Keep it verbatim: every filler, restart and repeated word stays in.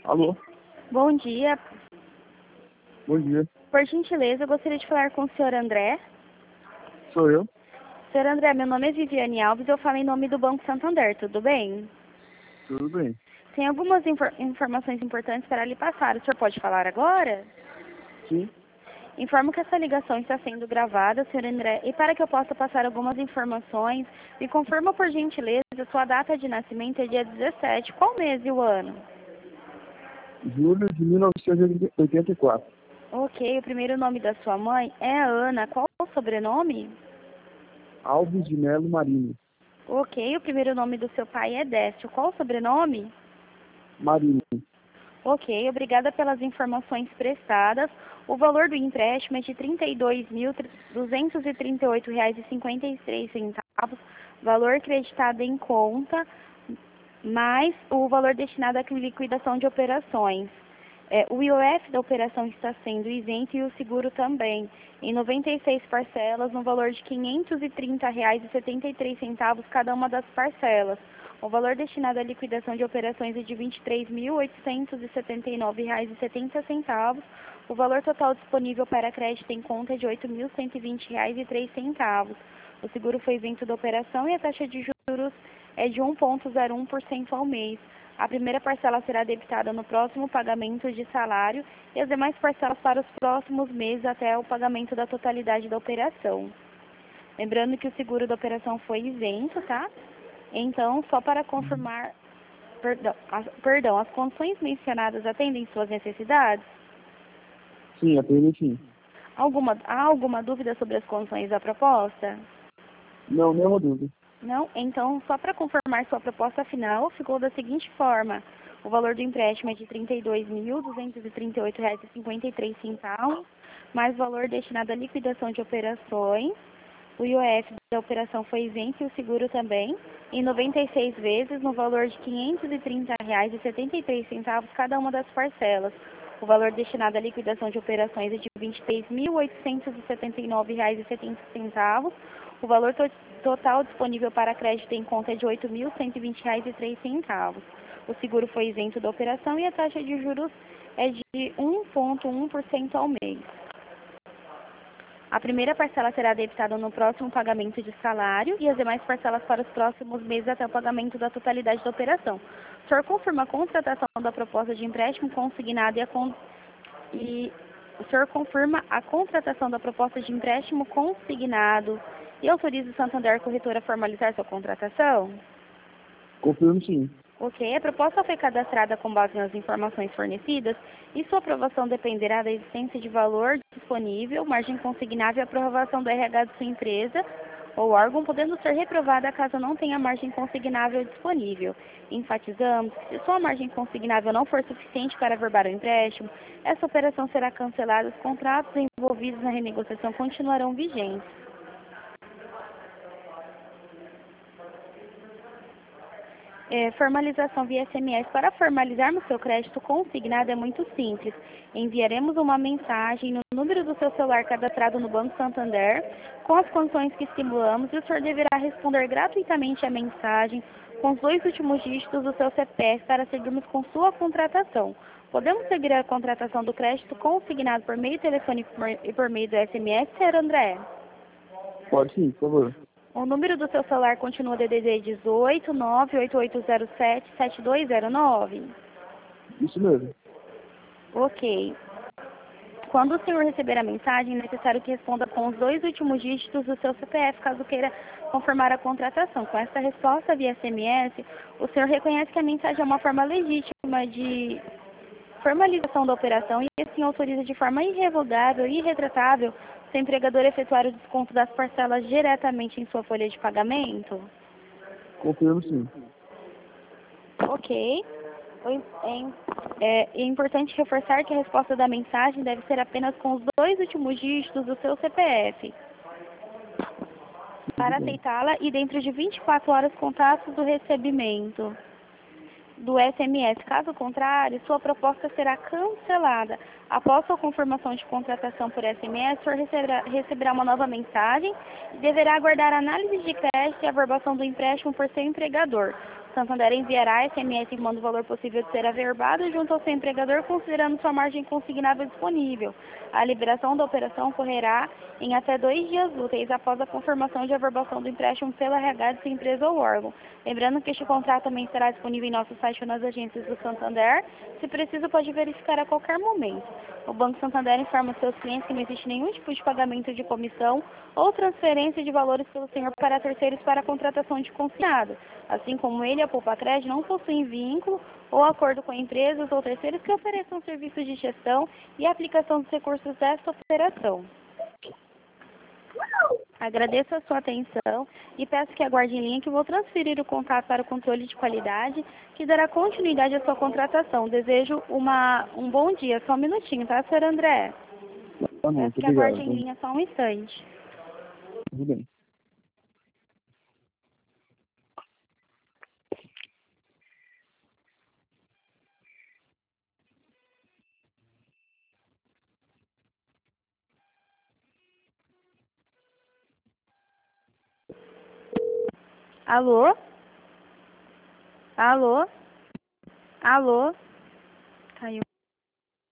Alô? Bom dia. Bom dia. Por gentileza, eu gostaria de falar com o senhor André. Sou eu? senhor André, meu nome é Viviane Alves, eu falo em nome do Banco Santander, tudo bem? Tudo bem. Tem algumas infor informações importantes para lhe passar. O senhor pode falar agora? Sim. Informo que essa ligação está sendo gravada, senhor André, e para que eu possa passar algumas informações, me confirma por gentileza, sua data de nascimento é dia dezessete. Qual mês e o ano? Julho de mil novecentos e oitenta e quatro. Ok, o primeiro nome da sua mãe é Ana. Qual o sobrenome? Alves de Melo Marinho. Ok, o primeiro nome do seu pai é Décio. Qual o sobrenome? Marinho. Ok, obrigada pelas informações prestadas. O valor do empréstimo é de trinta e dois mil duzentos e trinta e oito reais e cinquenta e três centavos, valor creditado em conta, mais o valor destinado à liquidação de operações. É, o I O F da operação está sendo isento e o seguro também, em noventa e seis parcelas, no valor de quinhentos e trinta reais e setenta e três centavos cada uma das parcelas. O valor destinado à liquidação de operações é de vinte e três mil oitocentos e setenta e nove reais e setenta centavos. O valor total disponível para crédito em conta é de oito mil cento e vinte reais e três centavos. O seguro foi isento da operação e a taxa de juros é de um vírgula zero um por cento ao mês. A primeira parcela será debitada no próximo pagamento de salário e as demais parcelas para os próximos meses até o pagamento da totalidade da operação. Lembrando que o seguro da operação foi isento, tá? Então, só para confirmar, perdão, as, perdão, as condições mencionadas atendem suas necessidades? Sim, atende sim. Alguma, há alguma dúvida sobre as condições da proposta? Não, nenhuma dúvida. Não? Então, só para confirmar sua proposta final, ficou da seguinte forma. O valor do empréstimo é de trinta e dois mil duzentos e trinta e oito reais e cinquenta e três centavos, mais valor destinado à liquidação de operações. O I O F da operação foi isento e o seguro também, em noventa e seis vezes, no valor de quinhentos e trinta reais e setenta e três centavos cada uma das parcelas. O valor destinado à liquidação de operações é de vinte e três mil oitocentos e setenta e nove reais e setenta centavos. O valor to total disponível para crédito em conta é de oito mil cento e vinte reais e três centavos. O seguro foi isento da operação e a taxa de juros é de um vírgula um por cento ao mês. A primeira parcela será debitada no próximo pagamento de salário e as demais parcelas para os próximos meses até o pagamento da totalidade da operação. O senhor confirma a contratação da proposta de empréstimo consignado e, a con... e o senhor confirma a contratação da proposta de empréstimo consignado e autoriza o Santander Corretora a formalizar sua contratação? Confirmo sim. Ok, a proposta foi cadastrada com base nas informações fornecidas e sua aprovação dependerá da existência de valor disponível, margem consignável e aprovação do R H de sua empresa ou órgão, podendo ser reprovada caso não tenha margem consignável disponível. Enfatizamos que se sua margem consignável não for suficiente para averbar o empréstimo, essa operação será cancelada e os contratos envolvidos na renegociação continuarão vigentes. É, formalização via S M S. Para formalizarmos seu crédito consignado é muito simples. Enviaremos uma mensagem no número do seu celular cadastrado no Banco Santander com as condições que estimulamos e o senhor deverá responder gratuitamente a mensagem com os dois últimos dígitos do seu C P F para seguirmos com sua contratação. Podemos seguir a contratação do crédito consignado por meio telefônico e por meio do S M S, senhor André? Pode sim, por favor. O número do seu celular continua D D D dezoito, nove oito oito zero sete, sete dois zero nove? Isso mesmo. Ok. Quando o senhor receber a mensagem, é necessário que responda com os dois últimos dígitos do seu C P F, caso queira confirmar a contratação. Com essa resposta via S M S, o senhor reconhece que a mensagem é uma forma legítima de formalização da operação e assim autoriza de forma irrevogável e irretratável seu empregador efetuar o desconto das parcelas diretamente em sua folha de pagamento? Confirmo sim. Ok. É, é importante reforçar que a resposta da mensagem deve ser apenas com os dois últimos dígitos do seu C P F. Para aceitá-la e dentro de vinte e quatro horas contatos do recebimento do S M S. Caso contrário, sua proposta será cancelada. Após sua confirmação de contratação por S M S, o senhor receberá, receberá uma nova mensagem e deverá aguardar a análise de crédito e a averbação do empréstimo por seu empregador. Santander enviará S M S informando o valor possível de ser averbado junto ao seu empregador, considerando sua margem consignável disponível. A liberação da operação ocorrerá em até dois dias úteis após a confirmação de averbação do empréstimo pela R H de sua empresa ou órgão. Lembrando que este contrato também estará disponível em nosso site ou nas agências do Santander. Se preciso, pode verificar a qualquer momento. O Banco Santander informa seus clientes que não existe nenhum tipo de pagamento de comissão ou transferência de valores pelo senhor para terceiros para a contratação de consignado. Assim como ele, a Poupa Crédito não possuem vínculo ou acordo com empresas ou terceiros que ofereçam serviços de gestão e aplicação dos recursos desta operação. Agradeço a sua atenção e peço que aguarde em linha que vou transferir o contato para o controle de qualidade, que dará continuidade à sua contratação. Desejo uma, um bom dia. Só um minutinho, tá, senhor André? Tá bom, Peço que obrigado. aguarde em linha só um instante. Tudo bem. Alô? Alô? Alô?